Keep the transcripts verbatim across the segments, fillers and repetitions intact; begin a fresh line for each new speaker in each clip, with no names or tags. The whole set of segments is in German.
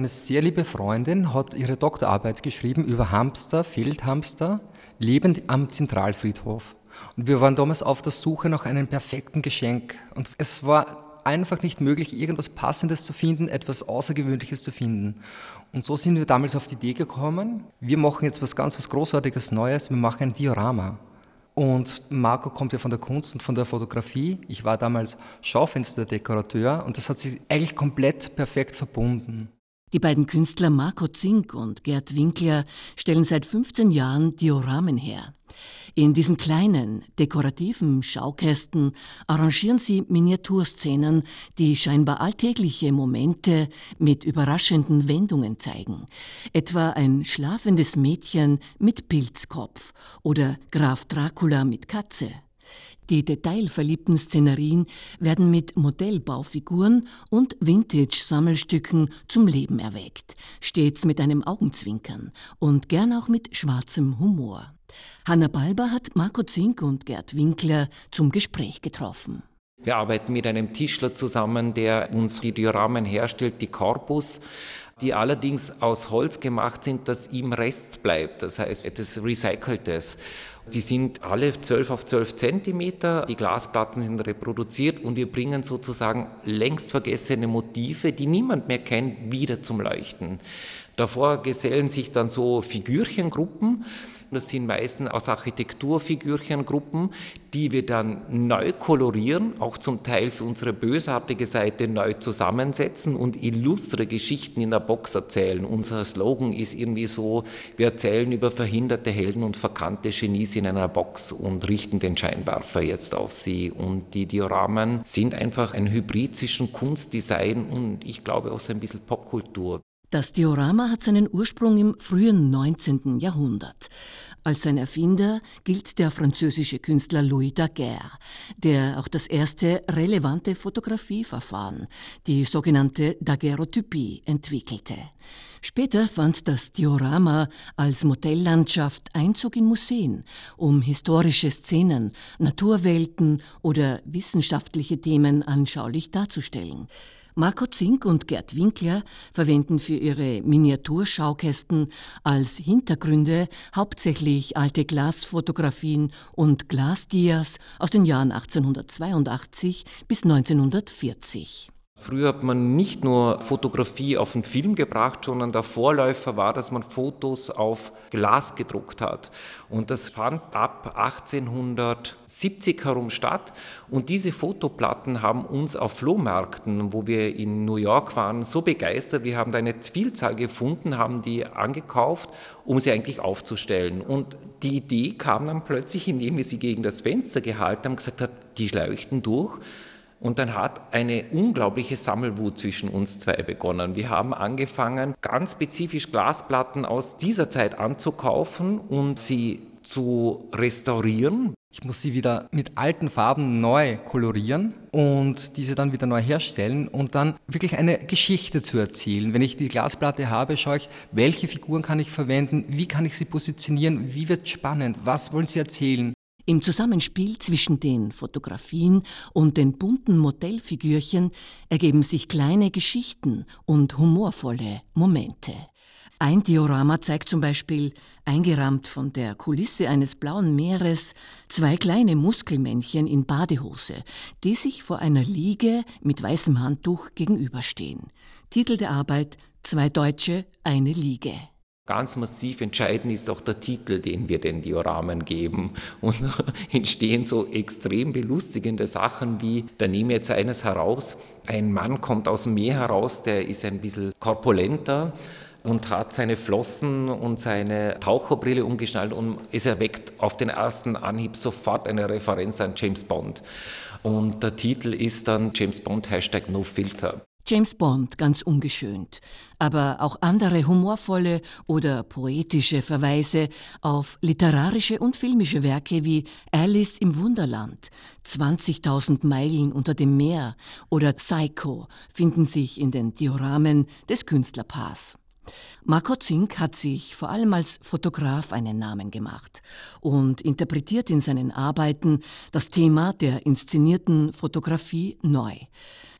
eine sehr liebe Freundin hat ihre Doktorarbeit geschrieben über Hamster, Feldhamster, lebend am Zentralfriedhof. Und wir waren damals auf der Suche nach einem perfekten Geschenk. Und es war einfach nicht möglich, irgendwas Passendes zu finden, etwas Außergewöhnliches zu finden. Und so sind wir damals auf die Idee gekommen, wir machen jetzt was ganz was Großartiges Neues, wir machen ein Diorama. Und Marco kommt ja von der Kunst und von der Fotografie. Ich war damals Schaufensterdekorateur und das hat sich eigentlich komplett perfekt verbunden.
Die beiden Künstler Marco Zink und Gerd Winkler stellen seit fünfzehn Jahren Dioramen her. In diesen kleinen, dekorativen Schaukästen arrangieren sie Miniaturszenen, die scheinbar alltägliche Momente mit überraschenden Wendungen zeigen. Etwa ein schlafendes Mädchen mit Pilzkopf oder Graf Dracula mit Katze. Die detailverliebten Szenerien werden mit Modellbaufiguren und Vintage-Sammelstücken zum Leben erweckt, stets mit einem Augenzwinkern und gern auch mit schwarzem Humor. Hanna Balber hat Marco Zink und Gerd Winkler zum Gespräch getroffen.
Wir arbeiten mit einem Tischler zusammen, der uns die Dioramen herstellt, die Corpus, die allerdings aus Holz gemacht sind, das ihm Rest bleibt, das heißt etwas Recyceltes. Die sind alle zwölf auf zwölf Zentimeter, die Glasplatten sind reproduziert und wir bringen sozusagen längst vergessene Motive, die niemand mehr kennt, wieder zum Leuchten. Davor gesellen sich dann so Figürchengruppen. Das sind meistens aus Architekturfigürchengruppen, die wir dann neu kolorieren, auch zum Teil für unsere bösartige Seite neu zusammensetzen und illustre Geschichten in der Box erzählen. Unser Slogan ist irgendwie so, wir erzählen über verhinderte Helden und verkannte Genies in einer Box und richten den Scheinwerfer jetzt auf sie. Und die Dioramen sind einfach ein Hybrid zwischen Kunst, Design und ich glaube auch so ein bisschen Popkultur.
Das Diorama hat seinen Ursprung im frühen neunzehnten Jahrhundert. Als sein Erfinder gilt der französische Künstler Louis Daguerre, der auch das erste relevante Fotografieverfahren, die sogenannte Daguerreotypie, entwickelte. Später fand das Diorama als Modelllandschaft Einzug in Museen, um historische Szenen, Naturwelten oder wissenschaftliche Themen anschaulich darzustellen. Marco Zink und Gerd Winkler verwenden für ihre Miniaturschaukästen als Hintergründe hauptsächlich alte Glasfotografien und Glasdias aus den Jahren achtzehnhundertzweiundachtzig bis neunzehnhundertvierzig.
Früher hat man nicht nur Fotografie auf den Film gebracht, sondern der Vorläufer war, dass man Fotos auf Glas gedruckt hat. Und das fand ab achtzehnhundertsiebzig herum statt. Und diese Fotoplatten haben uns auf Flohmärkten, wo wir in New York waren, so begeistert. Wir haben da eine Vielzahl gefunden, haben die angekauft, um sie eigentlich aufzustellen. Und die Idee kam dann plötzlich, indem wir sie gegen das Fenster gehalten haben und gesagt haben, die leuchten durch. Und dann hat eine unglaubliche Sammelwut zwischen uns zwei begonnen. Wir haben angefangen, ganz spezifisch Glasplatten aus dieser Zeit anzukaufen und sie zu restaurieren.
Ich muss sie wieder mit alten Farben neu kolorieren und diese dann wieder neu herstellen und dann wirklich eine Geschichte zu erzählen. Wenn ich die Glasplatte habe, schaue ich, welche Figuren kann ich verwenden, wie kann ich sie positionieren, wie wird es spannend, was wollen sie erzählen.
Im Zusammenspiel zwischen den Fotografien und den bunten Modellfigürchen ergeben sich kleine Geschichten und humorvolle Momente. Ein Diorama zeigt zum Beispiel, eingerahmt von der Kulisse eines blauen Meeres, zwei kleine Muskelmännchen in Badehose, die sich vor einer Liege mit weißem Handtuch gegenüberstehen. Titel der Arbeit: Zwei Deutsche, eine Liege.
Ganz massiv entscheidend ist auch der Titel, den wir den Dioramen geben. Und entstehen so extrem belustigende Sachen wie, da nehme ich jetzt eines heraus, ein Mann kommt aus dem Meer heraus, der ist ein bisschen korpulenter und hat seine Flossen und seine Taucherbrille umgeschnallt und es erweckt auf den ersten Anhieb sofort eine Referenz an James Bond. Und der Titel ist dann James Bond Hashtag No Filter.
James Bond, ganz ungeschönt, aber auch andere humorvolle oder poetische Verweise auf literarische und filmische Werke wie Alice im Wunderland, zwanzigtausend Meilen unter dem Meer oder Psycho finden sich in den Dioramen des Künstlerpaars. Marco Zink hat sich vor allem als Fotograf einen Namen gemacht und interpretiert in seinen Arbeiten das Thema der inszenierten Fotografie neu.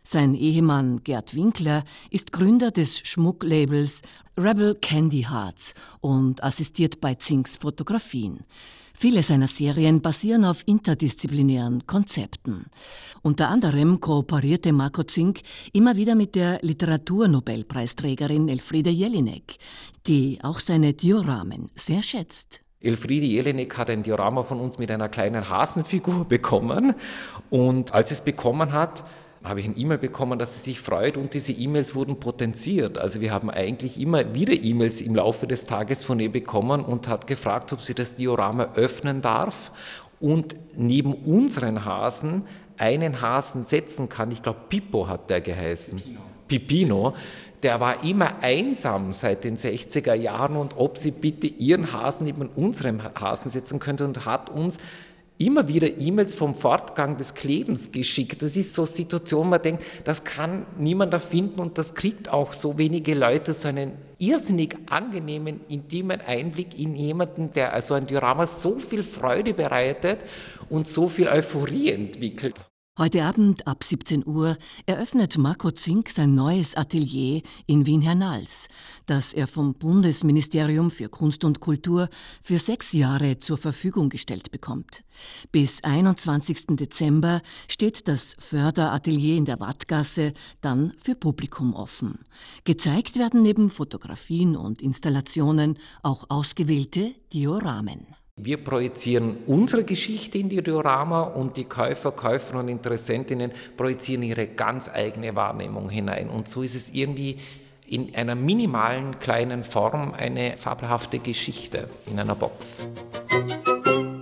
Sein Ehemann Gerd Winkler ist Gründer des Schmucklabels Rebel Candy Hearts und assistiert bei Zinks Fotografien. Viele seiner Serien basieren auf interdisziplinären Konzepten. Unter anderem kooperierte Marco Zink immer wieder mit der Literaturnobelpreisträgerin Elfriede Jelinek, die auch seine Dioramen sehr schätzt.
Elfriede Jelinek hat ein Diorama von uns mit einer kleinen Hasenfigur bekommen. Und als sie es bekommen hat, habe ich eine E-Mail bekommen, dass sie sich freut, und diese E-Mails wurden potenziert. Also wir haben eigentlich immer wieder E-Mails im Laufe des Tages von ihr bekommen und hat gefragt, ob sie das Diorama öffnen darf und neben unseren Hasen einen Hasen setzen kann. Ich glaube, Pippo hat der geheißen. Pipino. Pipino. Der war immer einsam seit den sechziger Jahren, und ob sie bitte ihren Hasen neben unserem Hasen setzen könnte, und hat uns immer wieder E-Mails vom Fortgang des Klebens geschickt. Das ist so eine Situation, man denkt, das kann niemand erfinden, und das kriegt auch so wenige Leute, so einen irrsinnig angenehmen, intimen Einblick in jemanden, der also ein Diorama so viel Freude bereitet und so viel Euphorie entwickelt.
Heute Abend ab siebzehn Uhr eröffnet Marco Zink sein neues Atelier in Wien-Hernals, das er vom Bundesministerium für Kunst und Kultur für sechs Jahre zur Verfügung gestellt bekommt. Bis einundzwanzigsten Dezember steht das Förderatelier in der Wattgasse dann für Publikum offen. Gezeigt werden neben Fotografien und Installationen auch ausgewählte Dioramen.
Wir projizieren unsere Geschichte in die Diorama, und die Käufer, Käuferinnen und Interessentinnen projizieren ihre ganz eigene Wahrnehmung hinein. Und so ist es irgendwie in einer minimalen kleinen Form eine fabelhafte Geschichte in einer Box.